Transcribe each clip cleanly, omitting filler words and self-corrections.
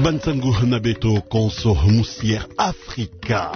Bansangu na beto konso musier Afrika.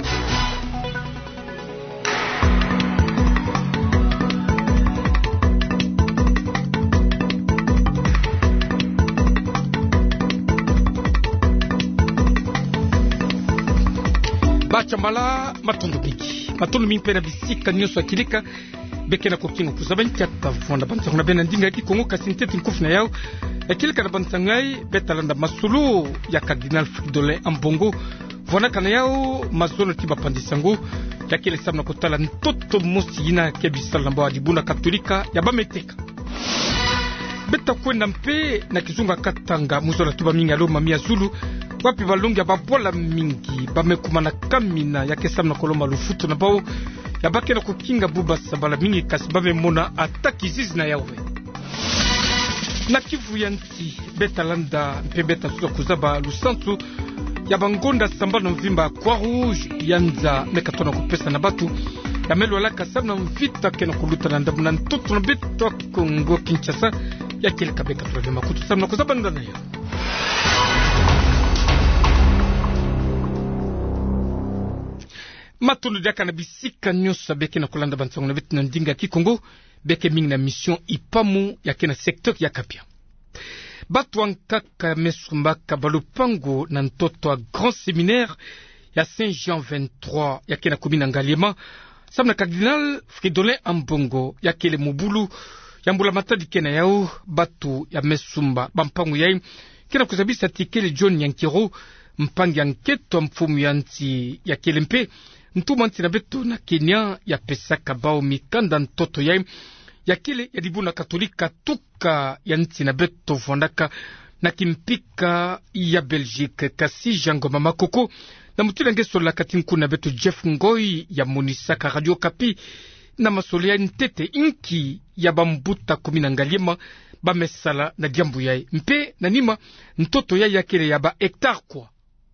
Bachambala matondo mingi pena bisika nyoso akilika bekena kokingo kuzabanti atavonda bansangu na bena ndinga ki Kongo kasinteti nkufuna yao akilika na bansangai betalanda masulu ya Cardinal Fridolin Ambongo vona kana yao mazono tiba pandisango yakile sabna kotala ntoto mosi yina kebisala mbawa dibuna katolika ya bameteka beta kwenda mpe na kizunga katanga muzola tuba mingi alo mamia zulu wapi balongi ya babola mingi bamekumana kamina ya kesamna koloma lufutu na bao ya bakena kukinga buba sabala mingi kasi bamemona ataki zizi na yawe na Kivu ya nti betalanda mpe beta suza kuzaba lusantu ya bangonda sambana mvimba kwa rouge yanza mekatona kupesa na batu ya melo alaka sabna mvita kena kuluta na ndabu na ntoto na beto Kongo Kinshasa ya kile kabeka tulema kutu sabna kuzaba ndana ya matondo diaka na bisika nyosa beke na kulanda bansango na betu na ndinga ki Kongo beke mingi na mission ipamu ya kena sektor ya kapia batu wankaka mesumbaka balupango na ntoto wa grand séminaire ya Saint-Jean 23 ya kena komina Ngaliema sabna Cardinal Fridolin Ambongo ya kele mubulu ya mbula matadi kena yao batu ya mesumba bampangu yai kena kuzabisa tikele John Yankiro mpangi ya nketo mfumu ya nti ya kele mpe ntuma nti na beto na Kenya ya pesa kabao mikanda ntoto yai ya kile ya dibuna katolika tuka ya nti na beto vondaka na kimpika ya Belgique kasi jango mama koko na mutila ngeso la katinku na beto Jeff Ngoi ya Monisaka Radio Kapi na masoli ya ntete inki ya bambuta komina Ngaliema bamesala na jambu yai mpe na nima ntoto yai ya kile ya ba hectare kwa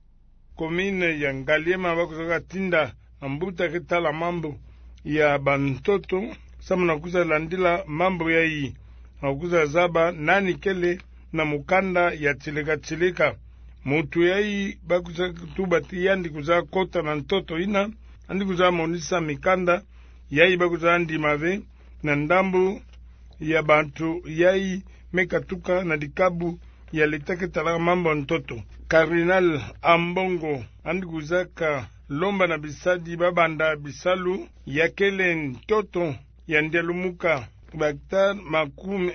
komine ya Ngaliema bakuzaka tinda ambuta kitala mambo ya bantoto samuna kuza landila mambo ya hii kuza zaba nani kele na mukanda ya chileka mutu ya hii bakuza tubati yandi kuza kota na ntoto ina andi kuza monisa mikanda ya hii bakuza andi mave na ndambu ya bantu ya hii mekatuka na dikabu ya litake tala mambo ntoto Cardinal Ambongo andi kuzaka lomba na bisadi babanda bisalu ya kele ntoto ya ndelumuka baktar makum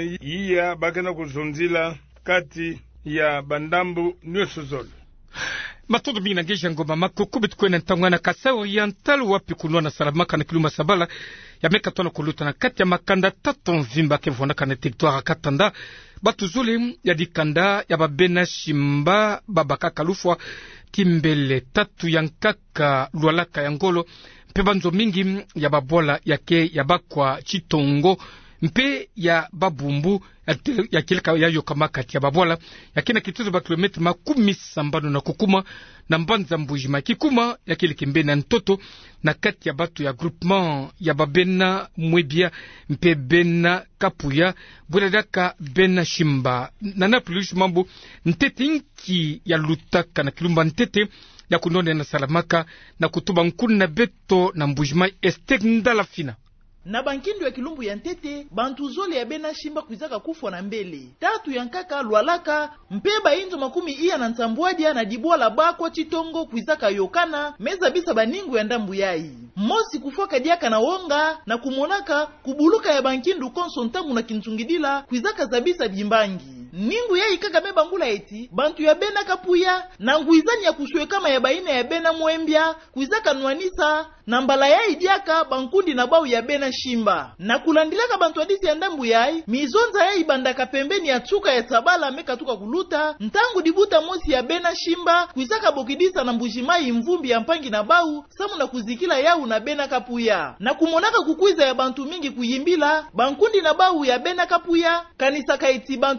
iya bakena kuzunzila kati ya bandambu nyosozolo matondo mingi na ngeja ngoma makoko betukwena ntangwana Kasai Oriental wapi kunwa na salamaka na kiluma sabala ya meka tona kuluta na kati ya makanda tato mvimba ke vondaka na territoire katanda batu zule ya dikanda ya babena shimba babaka kalufwa kimbele tatu yankaka lualaka ya ngolo mpe banzo mingi ya babola yake ya bakwa chitongo mpe ya babumbu ya kilika ya yokamakati ya babola yakina kituzo ba kilometre makumi sambano na kukuma na mbanza mbujima kikuma ya kilikimbe na ntoto na kati ya batu ya groupement ya babena mwebia mpe bena kapuya buladaka bena shimba na napulish mambo ntete inki ya lutaka na kilumba ntete ya kunone na salamaka na kutuba nkuna beto na mbujima estekndala fina na bankindu ya kilumbu ya ntete bantu zole ya bena shimba kuizaka kufwa na mbele tatu ya nkaka lualaka mpeba inzo makumi iya na ntambwadia na dibwa la bakwa chitongo kuizaka yokana meza bisa baningu ya ndambu yai mosi kufwaka diaka na wonga na kumonaka kubuluka ya bankindu konso ntamu na kinzungidila kuizaka zabisa bimbangi ningu yai kaka meba ngula eti bantu ya bena kapuya na nguizani ya kuswe kama ya baina ya bena mwembia kuizaka nwanisa na mbala yai diaka bankundi na bau ya bena shimba na kulandilaka bantu adisi ya ndambu yai mizonza yai bandaka pembeni ya tsuka ya sabala meka tuka kuluta ntangu dibuta mosi ya bena shimba kuizaka bokidisa na mbujimai mvumbi ya mpangi na bau samu na kuzikila yau na bena kapuya na kumonaka kukuiza ya bantu mingi kuyimbila bankundi na bau ya bena kapuya kanisa kaiti bantu ina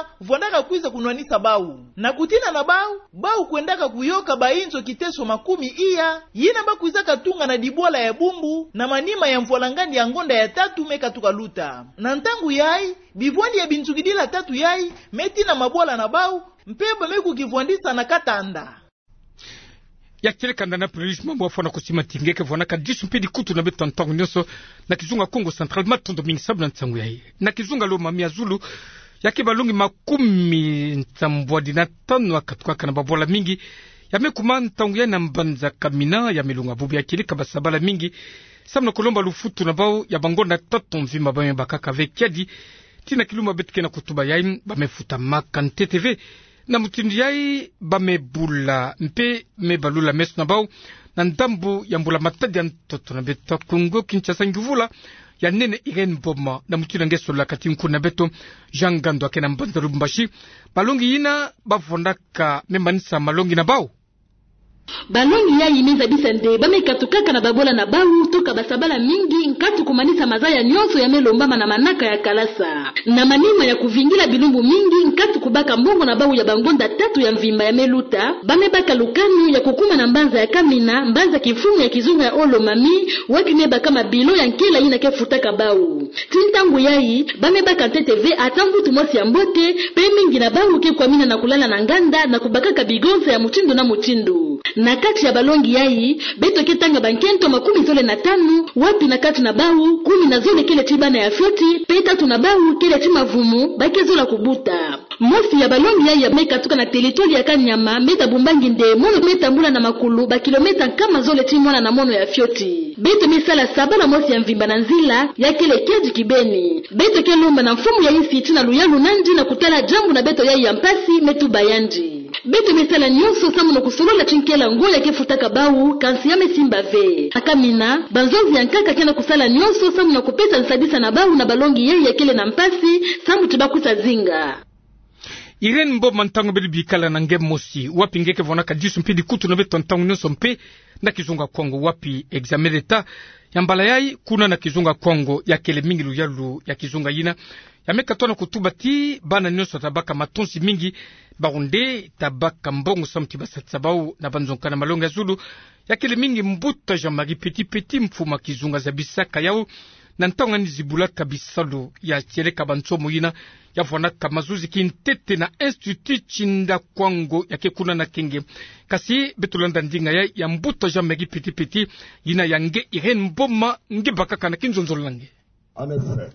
mama vwandaka kuiza kunwanisa bau na kutina na bau kuendaka kuyoka bainzo kiteso 10 iya yina bakuiza katunga na dibwala ya bumbu na manima ya mvwalangandi ya ngonda ya 3 meka tukaluta na ntangu yai bivwandi ya binzugidila 3 yai meti na mabwala na bau mpeba meku kivwandisa na katanda ya kile kanda na privilege mambo afona kusima tingeke vona ka disu mpedi kutu na beto ntangu nyoso na kizunga Kongo Central matondo mingi sabu na ntangu ya hii na kizunga lo mamia Zulu yake balungi 10 ntambwadi na 5 akatuka na babola mingi yamekuma ntangu ya na mbanza kamina ya milunga bubi ya kile kabasabala mingi sabu na kolomba lufutu na bao ya bangonda 3 mvima bame bakaka vekiadi tina kiluma betike na kutuba yaim bamefuta makante TV na mutindi yai bamebula mpe mebalula mesu na bao na ndambu ya mbula matadi ya ntoto na beto Kongo Kinshasa nguvula ya nene Irene Mboma na mutindi ngeso la kati nkuna beto Jean Gando akena mbanza Lubumbashi balongi yina bavondaka membanisa malongi na bao balongi ya imeza bisande bamekatukaka na babola na bau toka basabala mingi nkatu kumanisa mazaya nyonso ya melombama na manaka ya kalasa na manima ya kuvingila bilumbu mingi nkatu kubaka mbongo na bau ya bangonda 3 ya mvimba ya meluta bamebaka lukanu ya kukuma na mbanza ya kamina mbanza kifumu ya kizungu ya olo mami wakimeba kama bilo ya nkela ina kefutaka bau tintangu yai bamebaka TTV atambutu mwasi ya mbote pe mingi na bau ke kwa mina na kulala na nganda na kubaka bigonza ya mutindo na mutindo na kati ya balongi yai beto ketanga bankento 15 wapi na kati na bau 10 na zole kile tibana ya fyoti peta tuna bau kile timavumu bakezola kubuta mofi ya balongi yai ya meka tuka na teritori ya Kanyama meta bumbangi nde mono meta mbula na makulu ba kilomita kama zole timona na mono ya fyoti beto misala 7 na mofi ya mvimba na nzila ya kile keji kibeni beto kelomba na mfumu ya isi tina luyalu nandi na kutala jambu na beto yai ya mpasi metu bayandi beto misala nyonso samu na kusolola chinkela ngoya kefutaka bau kansi ya mesimba ve akamina banzozi ya nkaka kena kusala nyonso samu na kupesa nsabisa na bau na balongi yeye ya kele na mpasi samu tibakusa zinga Irene Mboma ntango beli bikala na nge mosi wapi ngeke vonaka disu mpidi kutu na beto ntango nyonso mpe na kizunga Kongo wapi examen d'etat ya mbala yai kuna na kizunga Kongo ya kele mingi luyalu ya kizunga yina ya meka tona kutuba ti bana nyonso tabaka matonsi mingi baunde tabaka mbongo samti basatsabau na banzonkana malonga Zulu ya kele mingi mbuta Jean-Marie Petit mfuma kizunga za bisaka yao na ntonga nizibula kabisalo ya cheleka bansomo yina ya vonaka mazuzi kintete na institut Chinda Kwango ya kekuna na kenge kasi betulanda ndinga ya mbuta Jean-Marie Petit yina yange Irene Mboma nge bakaka na kinzonzolange. En effet,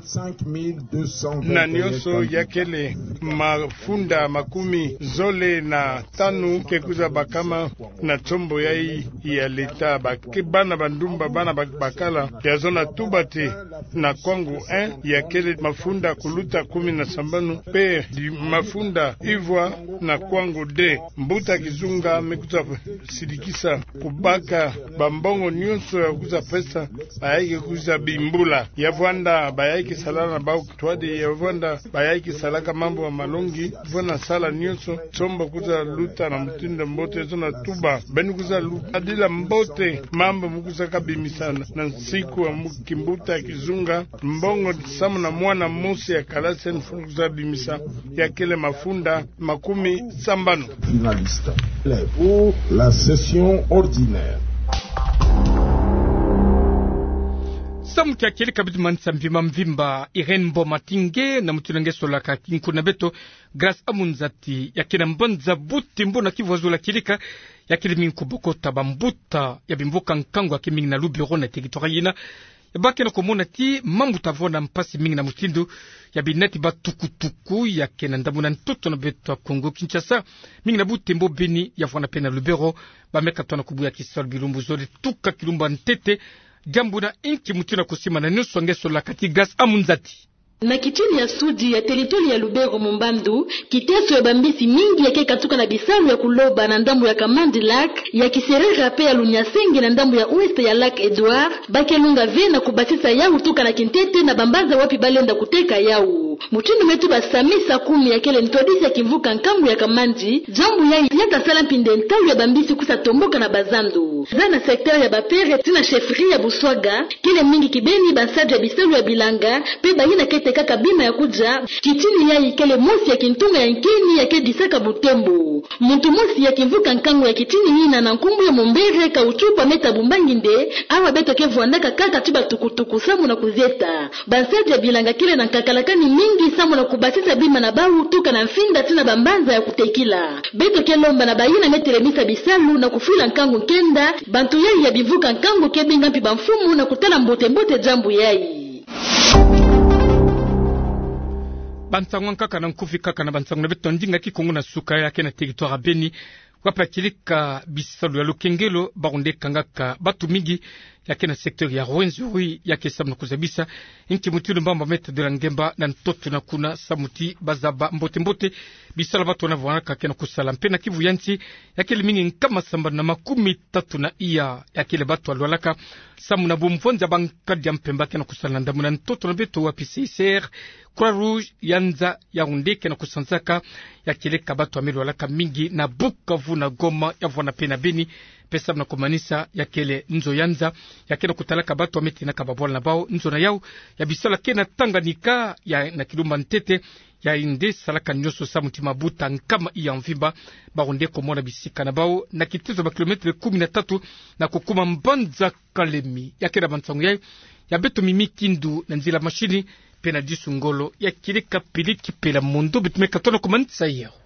25,200 na nyonso yakele mafunda 10 na 5 kekuza bakama na tsombo yai ya leta bana bandumba bana bakala ya zona tubate na Kwangu 1 yakele mafunda kuluta 17 pe di mafunda ivwa na Kwangu 2 mbuta kizunga mekuza sidikisa kubaka bambongo nyonso ya kuza pesa bayake kuza bimbula yavanda bayaki salana na bao kutwadi yavanda bayaki salaka mambo wa malongi vona sala nyonso tsomba kuza luta na mutindo mbote zona tuba beni kuza luta adila mbote mambo mukuza kabimisana na siku wa mukimbuta kizunga mbongo samu na mwana mosi ya kalase nfunu kuza bimisa ya kele mafunda 10 finaliste pour la session ordinaire. Samu kia kele kabitu manisa mvimba Irene Mboma tinge na mtunange sola kakinkuna beto Grace Amunzati ya kina mbanza buti mbona kivuazu la kilika ya kile minkubokota bambuta ya bimboka nkango ya kimingi na Lubero na teritori yina ya baki na komona ti mambu tavona mpasi mingi na mutindu ya bineti ba tukutuku ya kena ndamu na ntoto na beto wa Kongo Kinshasa mingi na buti mbo beni ya vwana pena Lubero ba meka tuana kubu ya kisol bilumbu zori tuka kilumba ntete jambu na inki mutina kusima na nusu wangeso la kati Grace Amunzati. Na kichini ya sudi ya teritori ya Lubero Mumbandu, kiteso ya bambisi mingi ya kekatuka na bisaru ya kuloba na ndambu ya Kamandi Lak, ya kiserera pe ya Lunyasenge na ndambu ya Ouest ya Lac Edouard, bakelunga ve na kubatisa yao tuka na kintete na bambaza wapi balenda kuteka yao. Bisalu. Mutindo wetu basamisa 10 ya kele ntodisi ya kivuka nkambu ya Kamandi, jambu ya yata sala mpinde ntalu ya bambisi kusa tomboka na bazandu. Zana sekteur ya bapere tina chefferie ya Buswaga, kile mingi kibeni basaji ya Bisalu ya Bilanga, pe bayina kete kaka bima ya kuja, kitini ya ikele mosi ya kintunga ya nkeni ya kedisaka Butembo. Muntu mosi ya kivuka nkangu ya kitini hina na nkumbu ya Mombere kauchupa meta bumbanginde, awa beto kevuandaka kaka tiba tukutuku samu na kuzieta. Basaji ya Bilanga kile na kakalakani mingi samu na kubasisa bima na bawu tuka na mfinda tina bambanza ya kutekila. Beto kelomba na bayina meteremisa Bisalu na kufila nkangu nkenda, bantu yai ya bivuka nkangu kebinga mpi bamfumu na kutala mbote jambu yai. Bansangu kaka na nkufi kaka na bansangu na beto ndinga kikongo na suka yake na territoire Beni. Wapakilika Bisalu ya Lukengelo baronde kangaka batu mingi yake na sekteur ya Rwenzuri yake samu na kuzabisa inki mutilu mbamba meta de la ngemba na ntoto na kuna samuti bazaba mbote Bisalu batu wanavwanaka yake na kusala mpena Kivu yanti yake limingi nkama samba na 30 iya yake le batu alwalaka samu na bumfonza bankadi ya mpemba yake na kusala ndamu na ntoto na beto wa PCCR Croix Rouge yanza ya undeke na kusanzaka yake le kabatu amelwalaka mingi na Bukavu na Goma yavwana pena Beni pesa na kumanisa yakele nzo yanza yakena kutalaka batu ameti na kababola na bao nzo na yao ya Bisala kena Tanganyika ya na Kilumba Ntete ya inde salaka nyoso sa mutima buta nkama iya mvimba baronde komona bisika na bao na kitizo ba kilometre 13 na kukuma Mbanza Kalemi yakena bansangu ya beto mimi kindu na nzila mashini pena disungolo ya kilika piliki pela mundu bitumeka tono kumanisa yao.